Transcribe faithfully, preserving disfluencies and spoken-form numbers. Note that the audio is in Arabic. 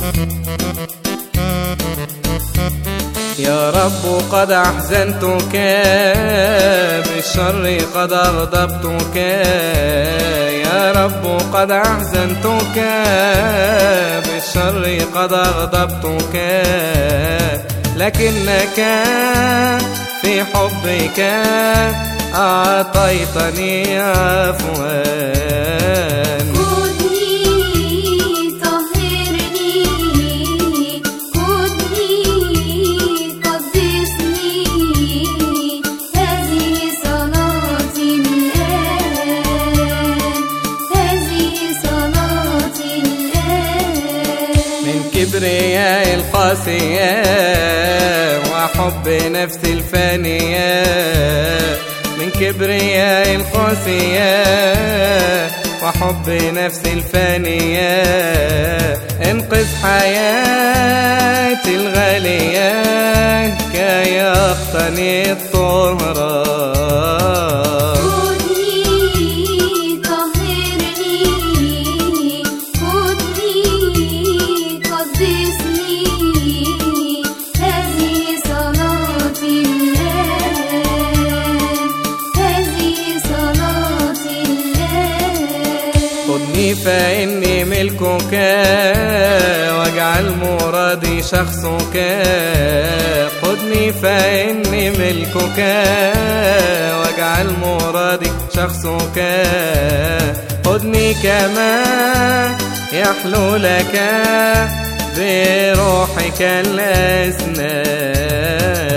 يا رب قد أحزنتك بالشر قد أغضبتك، يا رب قد أحزنتك بالشر قد أغضبتك، لكنك في حبك أعطيتني عفوا. كبرياء القاسية وحب نفسي الفانية، من كبرياء القاسية وحب نفسي الفانية، انقذ حياتي الغالية كي يقتني الطهران. خذني فإني ملكك واجعل مرادي شخصك، خذني فإني ملكك واجعل مرادي شخصك، خذني كما يحلو لك بروحك الأسنان.